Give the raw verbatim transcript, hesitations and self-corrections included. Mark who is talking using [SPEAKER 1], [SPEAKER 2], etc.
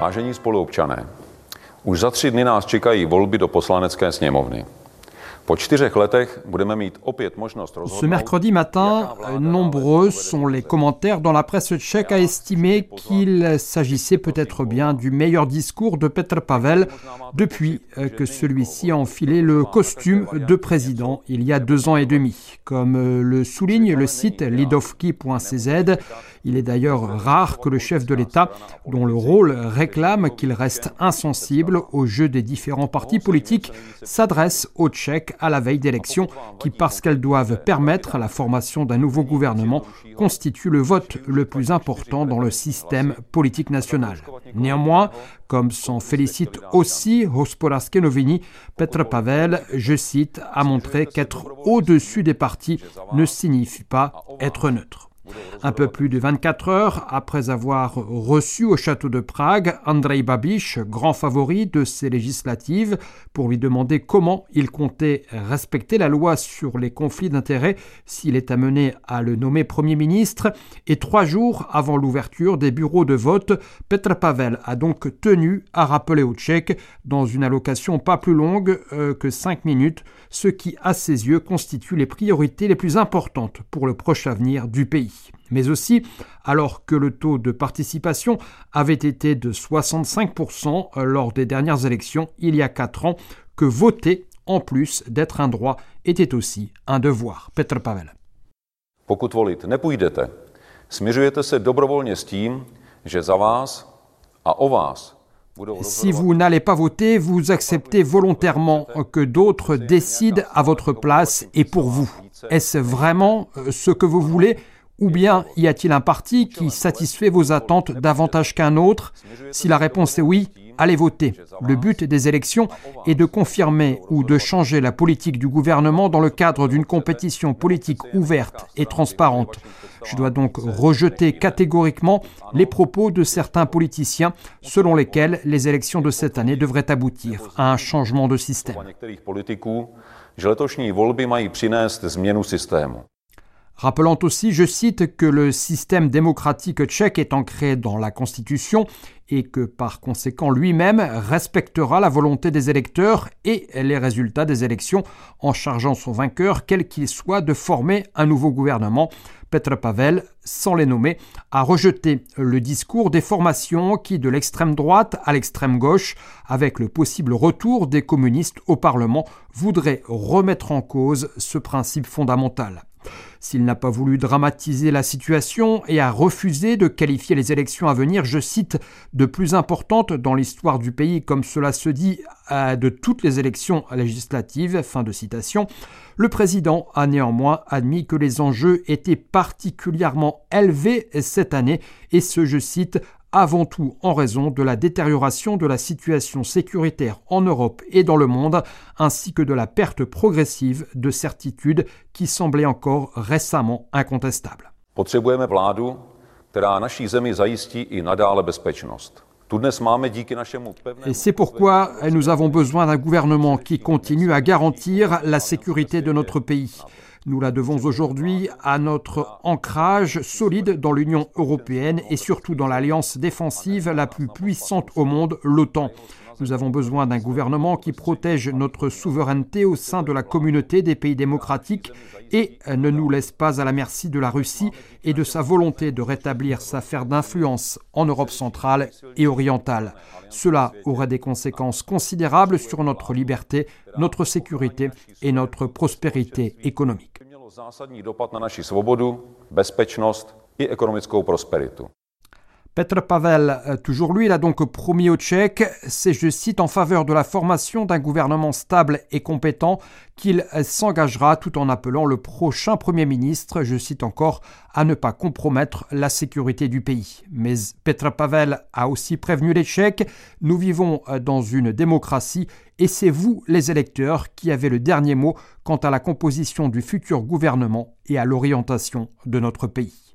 [SPEAKER 1] Vážení spoluobčané, už za tři dny nás čekají volby do poslanecké sněmovny.
[SPEAKER 2] Ce mercredi matin, nombreux sont les commentaires dans la presse tchèque à estimer qu'il s'agissait peut-être bien du meilleur discours de Petr Pavel depuis que celui-ci a enfilé le costume de président il y a deux ans et demi. Comme le souligne le site lidovky point c z, il est d'ailleurs rare que le chef de l'État, dont le rôle réclame qu'il reste insensible au jeu des différents partis politiques, s'adresse aux Tchèques à la veille d'élections qui, parce qu'elles doivent permettre la formation d'un nouveau gouvernement, constituent le vote le plus important dans le système politique national. Néanmoins, comme s'en félicite aussi Hospodářské noviny, Petr Pavel, je cite, a montré qu'être au-dessus des partis ne signifie pas être neutre. Un peu plus de vingt-quatre heures après avoir reçu au château de Prague Andrej Babiš, grand favori de ces législatives, pour lui demander comment il comptait respecter la loi sur les conflits d'intérêts s'il est amené à le nommer Premier ministre, et trois jours avant l'ouverture des bureaux de vote, Petr Pavel a donc tenu à rappeler aux Tchèques, dans une allocation pas plus longue euh, que cinq minutes, ce qui, à ses yeux, constitue les priorités les plus importantes pour le proche avenir du pays. Mais aussi, alors que le taux de participation avait été de soixante-cinq pour cent lors des dernières élections il y a quatre ans, que voter, en plus d'être un droit, était aussi un devoir. Petr Pavel.
[SPEAKER 1] Pokud volit nepůjdete, smiřujete se dobrovolně s tím, že za vás a o vás.
[SPEAKER 2] Si vous n'allez pas voter, vous acceptez volontairement que d'autres décident à votre place et pour vous. Est-ce vraiment ce que vous voulez ? Ou bien y a-t-il un parti qui satisfait vos attentes davantage qu'un autre ? Si la réponse est oui, allez voter. Le but des élections est de confirmer ou de changer la politique du gouvernement dans le cadre d'une compétition politique ouverte et transparente. Je dois donc rejeter catégoriquement les propos de certains politiciens selon lesquels les élections de cette année devraient aboutir à un changement de système. Rappelant aussi, je cite, que le système démocratique tchèque est ancré dans la Constitution et que par conséquent lui-même respectera la volonté des électeurs et les résultats des élections en chargeant son vainqueur, quel qu'il soit, de former un nouveau gouvernement. Petr Pavel, sans les nommer, a rejeté le discours des formations qui, de l'extrême droite à l'extrême gauche, avec le possible retour des communistes au Parlement, voudraient remettre en cause ce principe fondamental. S'il n'a pas voulu dramatiser la situation et a refusé de qualifier les élections à venir, je cite, de plus importantes dans l'histoire du pays, comme cela se dit de toutes les élections législatives, fin de citation, le président a néanmoins admis que les enjeux étaient particulièrement élevés cette année, et ce, je cite, avant tout en raison de la détérioration de la situation sécuritaire en Europe et dans le monde, ainsi que de la perte progressive de certitudes qui semblaient encore récemment incontestables.
[SPEAKER 1] Potřebujeme vládu, která naší zemi zajistí i nadále bezpečnost.
[SPEAKER 2] Et c'est pourquoi nous avons besoin d'un gouvernement qui continue à garantir la sécurité de notre pays. Nous la devons aujourd'hui à notre ancrage solide dans l'Union européenne et surtout dans l'alliance défensive la plus puissante au monde, l'OTAN. Nous avons besoin d'un gouvernement qui protège notre souveraineté au sein de la communauté des pays démocratiques et ne nous laisse pas à la merci de la Russie et de sa volonté de rétablir sa sphère d'influence en Europe centrale et orientale. Cela aurait des conséquences considérables sur notre liberté, notre sécurité et notre prospérité économique. Petr Pavel, toujours lui, il a donc promis aux Tchèques, c'est, je cite, en faveur de la formation d'un gouvernement stable et compétent qu'il s'engagera tout en appelant le prochain Premier ministre, je cite encore, à ne pas compromettre la sécurité du pays. Mais Petr Pavel a aussi prévenu les Tchèques, nous vivons dans une démocratie et c'est vous, les électeurs, qui avez le dernier mot quant à la composition du futur gouvernement et à l'orientation de notre pays.